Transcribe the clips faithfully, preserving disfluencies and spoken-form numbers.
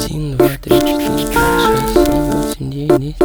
Один, два, три, четыре, пять, шесть, семь, восемь, девять, десять,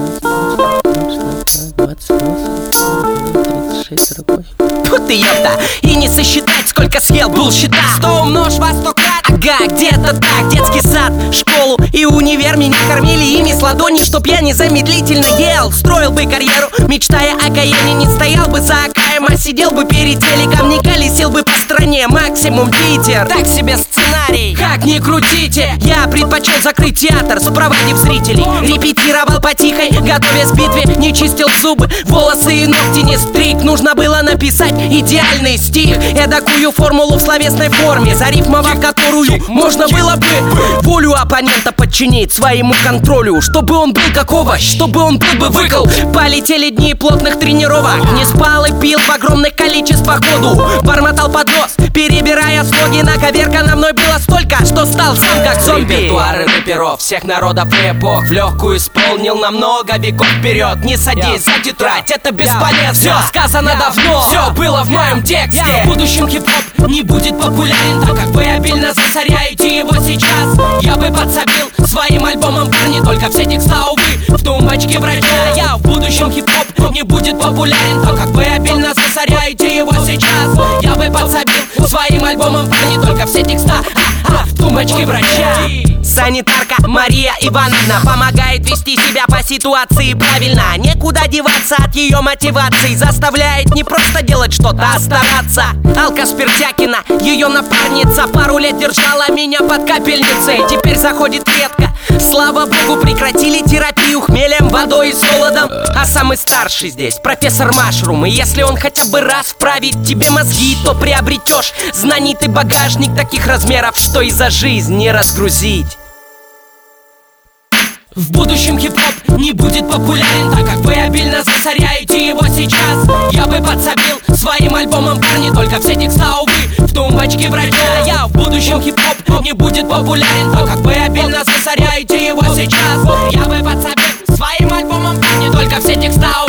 двадцать восемь, тридцать шесть, сорок восемь. Фу ты, ёпта! И не сосчитать, сколько съел булщита. Сто умножь во сто крат. Ага, где-то так, детский сад, школу и универ меня кормили ими с ладони, чтоб я незамедлительно ел. Строил бы карьеру, мечтая о Каене. Не стоял бы за Акаем, а сидел бы перед телеком. Не колесил бы по стране, максимум Питер. Так себе сценарий, как ни крутите. Я предпочел закрыть театр, спроводив зрителей. Репетировал по-тихой, готовясь к битве. Не чистил зубы, волосы и ногти не стриг. Нужно было написать идеальный стих, эдакую формулу в словесной форме, зарифмовав которую можно было бы волю оппонента подчинить своему контролю. Чтобы он был как овощ, чтобы он был бы выкол. Полетели дни плотных тренировок. Не спал и пил в огромных количествах воду. Бормотал под нос, перебирая слоги. Наковеркано мной было столько, что стал сам как зомби. Репертуары рэперов всех народов и эпох в легкую исполнил на много веков вперед. Не садись за тетрадь, это бесполезно. Все сказано давно, все было в моем тексте. В будущем хип-хоп не будет популярен, так как вы обильно засоряете его сейчас. Я бы подсобил своим альбомом, парни, только все текста, увы, в тумбочке врача. Я в будущем хип-хоп не будет популярен, так как вы обильно засоряете его сейчас. Я бы подсобил своим альбомом, парни, только все текста, а, а, в тумбочке врача. Санитарка Мария Ивановна помогает вести себя по ситуации правильно. Некуда деваться от ее мотиваций. Заставляет не просто делать что-то, а стараться. Алка Спиртякина, ее напарница, пару лет держала меня под капельницей. Теперь заходит редко. Слава богу, прекратили терапию хмелем, водой и солодом. А самый старший здесь профессор Машрум. И если он хотя бы раз вправит тебе мозги, то приобретешь знаний ты багажник таких размеров, что и за жизнь не разгрузить. В будущем хип-хоп не будет популярен, так как вы обильно засоряете его сейчас. Я бы подсобил своим альбомом, парни, только все текста, увы, в тумбочке врача. Я в будущем хип-хоп не будет популярен, так как вы обильно засоряете его сейчас. Я бы подсобил своим альбомом, парни, только все текста,